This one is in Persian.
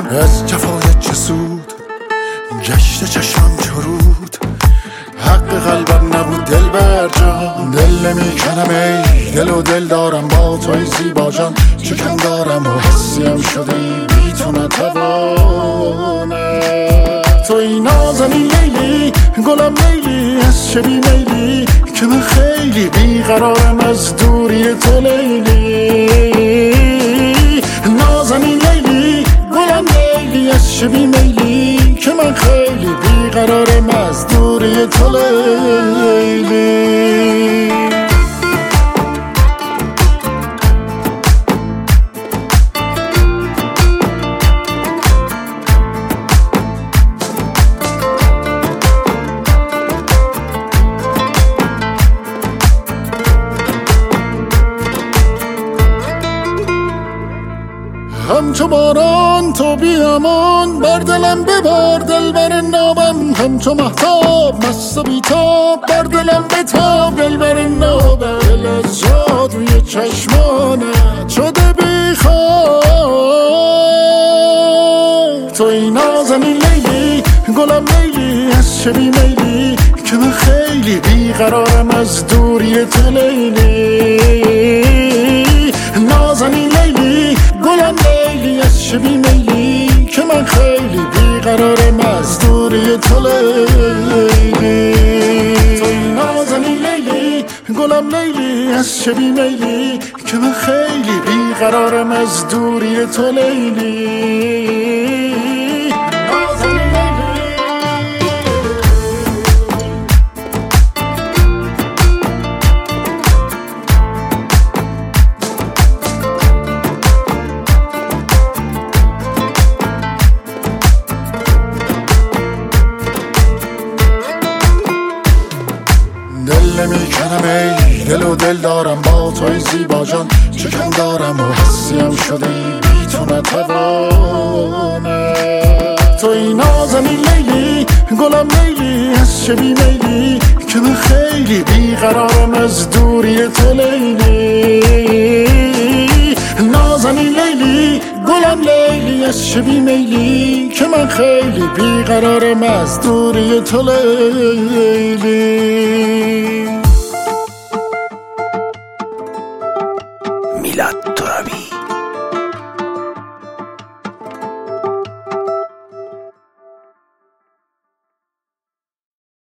از جفای چه سود گشت چشم چرود، حق قلبم نبود دل بر جان. دل نمیکنم ای دل و دل دارم با توی زیبا جان، چکم دارم و حسیم شده ای بی تو نتوانم. توی نازنی لیلی گلم لیلی از چه بی میلی، که من خیلی بیقرارم از دوری تو لیلی. نازنی لیلی گلم لیلی از چه بی میلی، که من خیلی بیقرارم از دوری تو لیلی. همچو باران تو بیامان بر دلم ببار دلبر نابم، همچو مهتاب مست و بیتاب بر دلم بتاب دلبر نابم. دل از جادوی چشمانت شده بیخواب. توی نازنی لیلی گلم لیلی از چه بی میلی، که من خیلی بیقرارم از دوری تو لیلی. نازنی لیلی گلم لیلی از چه بی میلی، که من خیلی بیقرارم از دوری تو لیلی. توی نازنی لیلی گلم لیلی از چه بی میلی، که من خیلی بیقرارم از دوری تو لیلی. دل نمیکنم ای دل و دل دارم با توی زیبا جان، چکم دارم و حسیم شده ای بی تو نتوانم. توی نازنی لیلی گلم لیلی از چه بی میلی، که من خیلی بیقرارم از دوری تو لیلی. نازنی لیلی گلم لیلی از چه بی میلی، که من خیلی بیقرارم از دوری تو لیلی.